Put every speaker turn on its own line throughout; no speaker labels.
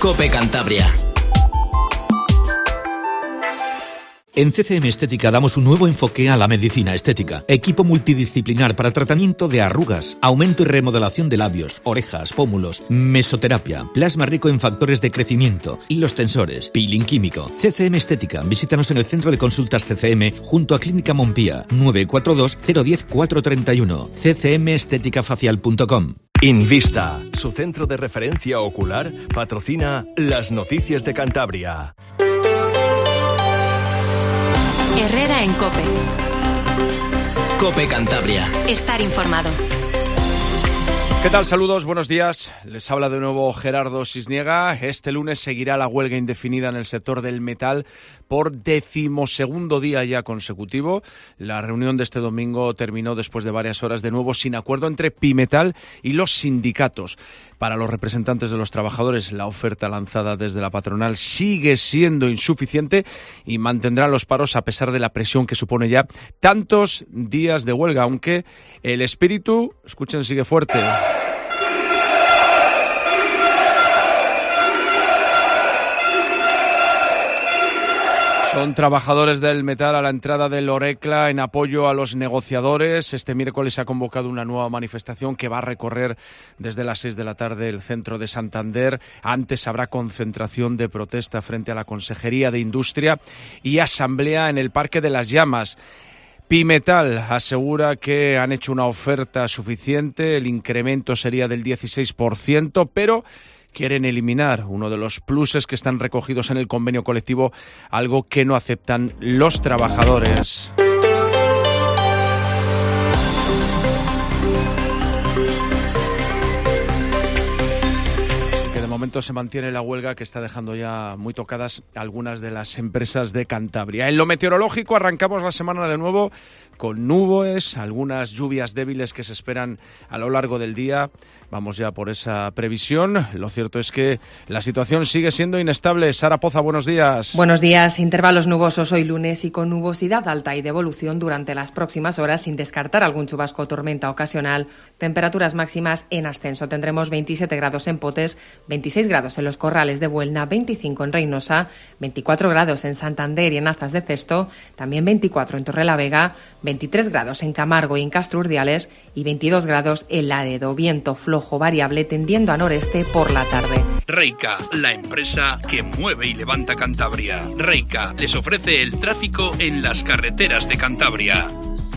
COPE Cantabria. En CCM Estética damos un nuevo enfoque a la medicina estética. Equipo multidisciplinar para tratamiento de arrugas, aumento y remodelación de labios, orejas, pómulos, mesoterapia, plasma rico en factores de crecimiento, hilos tensores, peeling químico. CCM Estética. Visítanos en el Centro de Consultas CCM junto a Clínica Montpía, 942 010 431. ccmesteticafacial.com.
Invista, su centro de referencia ocular, patrocina las noticias de Cantabria.
Herrera en COPE.
COPE Cantabria.
Estar informado.
¿Qué tal? Saludos, buenos días. Les habla de nuevo Gerardo Sisniega. Este lunes seguirá la huelga indefinida en el sector del metal por 12º día ya consecutivo. La reunión de este domingo terminó después de varias horas de nuevo sin acuerdo entre Pimetal y los sindicatos. Para los representantes de los trabajadores, la oferta lanzada desde la patronal sigue siendo insuficiente y mantendrán los paros a pesar de la presión que supone ya tantos días de huelga, aunque el espíritu, escuchen, sigue fuerte. Son trabajadores del metal a la entrada del Orecla en apoyo a los negociadores. Este miércoles se ha convocado una nueva manifestación que va a recorrer desde las 6 de la tarde el centro de Santander. Antes habrá concentración de protesta frente a la Consejería de Industria y asamblea en el Parque de las Llamas. Pimetal asegura que han hecho una oferta suficiente, el incremento sería del 16%, pero quieren eliminar uno de los pluses que están recogidos en el convenio colectivo, algo que no aceptan los trabajadores. De momento se mantiene la huelga que está dejando ya muy tocadas algunas de las empresas de Cantabria. En lo meteorológico arrancamos la semana de nuevo con nubes, algunas lluvias débiles que se esperan a lo largo del día. Vamos ya por esa previsión. Lo cierto es que la situación sigue siendo inestable. Sara Poza, buenos días.
Buenos días. Intervalos nubosos hoy lunes y con nubosidad alta y de evolución durante las próximas horas, sin descartar algún chubasco o tormenta ocasional. Temperaturas máximas en ascenso. Tendremos 27 grados en Potes, 26 grados en los Corrales de Buelna, 25 en Reynosa, 24 grados en Santander y en Azas de Cesto, también 24 en Torrelavega, 23 grados en Camargo y en Castro Urdiales y 22 grados en Laredo. Viento flojo variable tendiendo a noreste por la tarde.
Reica, la empresa que mueve y levanta Cantabria. Reica les ofrece el tráfico en las carreteras de Cantabria.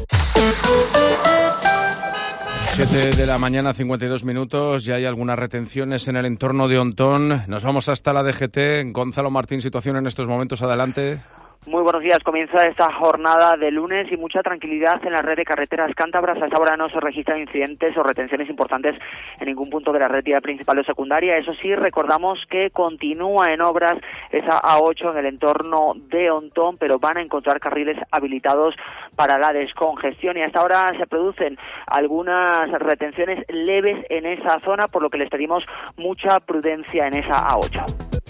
7 de la mañana, 52 minutos. Ya hay algunas retenciones en el entorno de Ontón. Nos vamos hasta la DGT. Gonzalo Martín, situación en estos momentos. Adelante.
Muy buenos días. Comienza esta jornada de lunes y mucha tranquilidad en la red de carreteras cántabras. A esta hora no se registran incidentes o retenciones importantes en ningún punto de la red vía principal o secundaria. Eso sí, recordamos que continúa en obras esa A8 en el entorno de Ontón, pero van a encontrar carriles habilitados para la descongestión y hasta ahora se producen algunas retenciones leves en esa zona, por lo que les pedimos mucha prudencia en esa A8.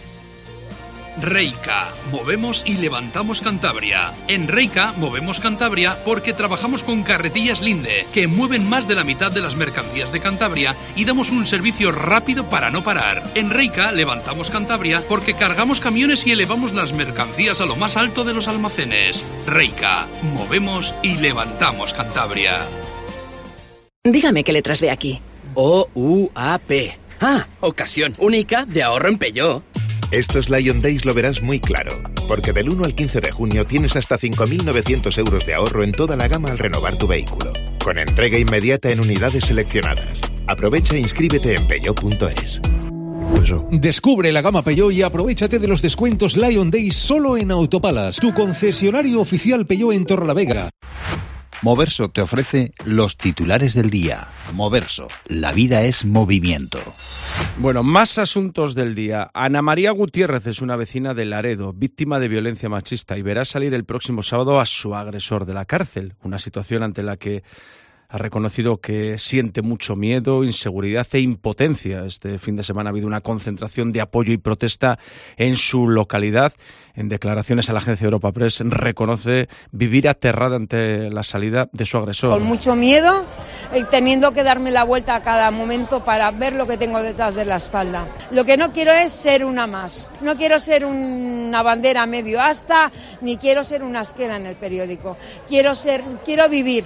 Reica, movemos y levantamos Cantabria. En Reica movemos Cantabria porque trabajamos con Carretillas Linde, que mueven más de la mitad de las mercancías de Cantabria y damos un servicio rápido para no parar. En Reica levantamos Cantabria porque cargamos camiones y elevamos las mercancías a lo más alto de los almacenes. Reica, movemos y levantamos Cantabria.
Dígame qué letras ve aquí. O-U-A-P. Ah, ocasión única de ahorro en Peugeot.
Estos Lion Days lo verás muy claro, porque del 1 al 15 de junio tienes hasta 5.900 euros de ahorro en toda la gama al renovar tu vehículo, con entrega inmediata en unidades seleccionadas. Aprovecha e inscríbete en peugeot.es.
Descubre la gama Peugeot y aprovéchate de los descuentos Lion Days solo en Autopalas, tu concesionario oficial Peugeot en Torrelavega.
Moverso te ofrece los titulares del día. Moverso, la vida es movimiento.
Bueno, más asuntos del día. Ana María Gutiérrez es una vecina de Laredo, víctima de violencia machista, y verá salir el próximo sábado a su agresor de la cárcel. Una situación ante la que ha reconocido que siente mucho miedo, inseguridad e impotencia. Este fin de semana ha habido una concentración de apoyo y protesta en su localidad. En declaraciones a la agencia Europa Press reconoce vivir aterrada ante la salida de su agresor.
Con mucho miedo, teniendo que darme la vuelta a cada momento para ver lo que tengo detrás de la espalda. Lo que no quiero es ser una más. No quiero ser una bandera medio asta, ni quiero ser una esquela en el periódico. Quiero vivir.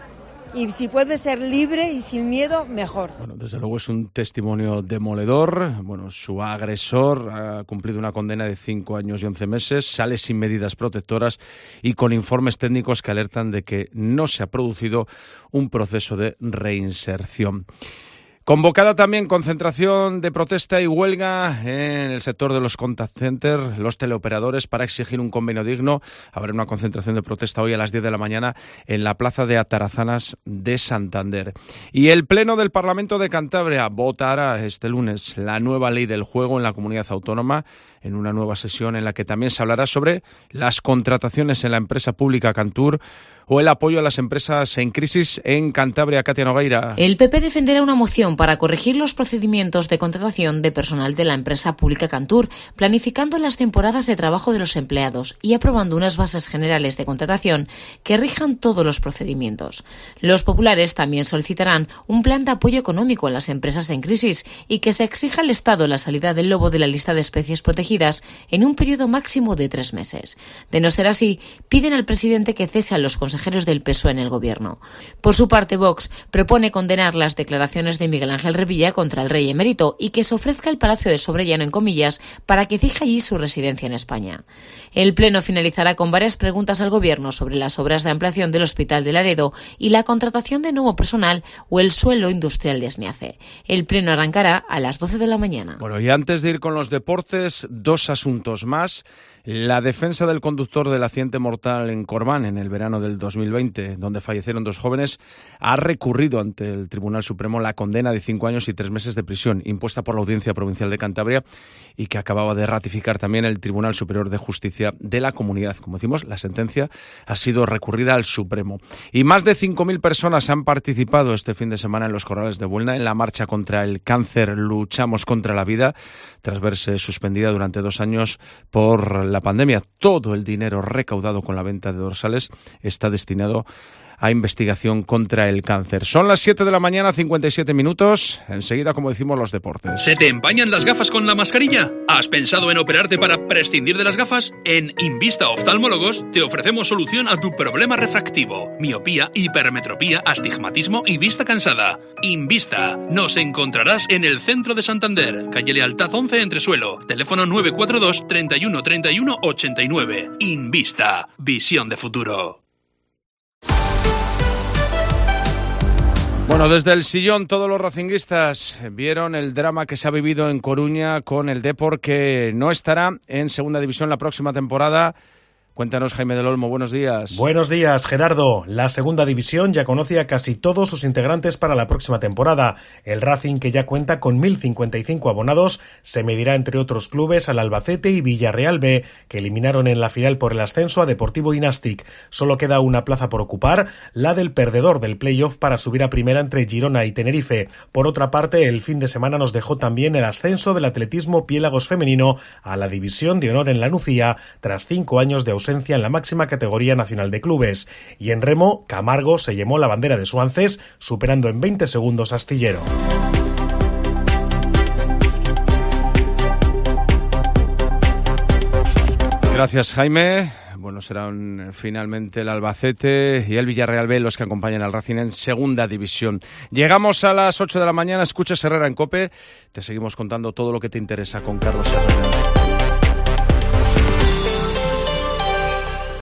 Y si puede ser libre y sin miedo, mejor.
Bueno, desde luego es un testimonio demoledor. Bueno, su agresor ha cumplido una condena de 5 años y 11 meses, sale sin medidas protectoras y con informes técnicos que alertan de que no se ha producido un proceso de reinserción. Convocada también concentración de protesta y huelga en el sector de los contact centers, los teleoperadores, para exigir un convenio digno. Habrá una concentración de protesta hoy a las 10 de la mañana en la plaza de Atarazanas de Santander. Y el Pleno del Parlamento de Cantabria votará este lunes la nueva ley del juego en la comunidad autónoma, en una nueva sesión en la que también se hablará sobre las contrataciones en la empresa pública Cantur o el apoyo a las empresas en crisis en Cantabria. Katia Nogueira.
El PP defenderá una moción para corregir los procedimientos de contratación de personal de la empresa pública Cantur, planificando las temporadas de trabajo de los empleados y aprobando unas bases generales de contratación que rijan todos los procedimientos. Los populares también solicitarán un plan de apoyo económico a las empresas en crisis y que se exija al Estado la salida del lobo de la lista de especies protegidas en un periodo máximo de 3 meses. De no ser así, piden al presidente que cese a los consejeros del PSOE en el gobierno. Por su parte, Vox propone condenar las declaraciones de Miguel Ángel Revilla contra el rey emérito y que se ofrezca el Palacio de Sobrellano, en comillas, para que fije allí su residencia en España. El Pleno finalizará con varias preguntas al gobierno sobre las obras de ampliación del Hospital de Laredo y la contratación de nuevo personal o el suelo industrial de Asniace. El Pleno arrancará a las 12 de la mañana.
Bueno, y antes de ir con los deportes, 2 asuntos más. La defensa del conductor del accidente mortal en Corban en el verano del 2020, donde fallecieron 2 jóvenes, ha recurrido ante el Tribunal Supremo la condena de 5 años y 3 meses de prisión impuesta por la Audiencia Provincial de Cantabria y que acababa de ratificar también el Tribunal Superior de Justicia de la comunidad. Como decimos, la sentencia ha sido recurrida al Supremo. Y más de 5.000 personas han participado este fin de semana en los Corrales de Buelna en la marcha contra el cáncer Luchamos contra la vida, tras verse suspendida durante 2 años por la pandemia. Todo el dinero recaudado con la venta de dorsales está destinado a investigación contra el cáncer. Son las 7 de la mañana, 57 minutos. Enseguida, como decimos, los deportes.
¿Se te empañan las gafas con la mascarilla? ¿Has pensado en operarte para prescindir de las gafas? En Invista Oftalmólogos te ofrecemos solución a tu problema refractivo: miopía, hipermetropía, astigmatismo y vista cansada. Invista. Nos encontrarás en el centro de Santander, calle Lealtad 11, Entresuelo. Teléfono 942 31 31 89. Invista. Visión de futuro.
Bueno, desde el sillón todos los racinguistas vieron el drama que se ha vivido en Coruña con el Depor, que no estará en segunda división la próxima temporada. Cuéntanos, Jaime del Olmo, buenos días.
Buenos días, Gerardo. La segunda división ya conoce a casi todos sus integrantes para la próxima temporada. El Racing, que ya cuenta con 1.055 abonados, se medirá entre otros clubes al Albacete y Villarreal B, que eliminaron en la final por el ascenso a Deportivo Inástic. Solo queda una plaza por ocupar, la del perdedor del playoff para subir a primera entre Girona y Tenerife. Por otra parte, el fin de semana nos dejó también el ascenso del atletismo Piélagos femenino a la División de Honor en la Nucía, tras 5 años de ausencia en la máxima categoría nacional de clubes. Y en remo, Camargo se llevó la bandera de Suances, superando en 20 segundos a Astillero.
Gracias, Jaime. Bueno, serán finalmente el Albacete y el Villarreal B los que acompañan al Racing en segunda división. Llegamos a las 8 de la mañana, escuchas Herrera en COPE. Te seguimos contando todo lo que te interesa con Carlos Herrera.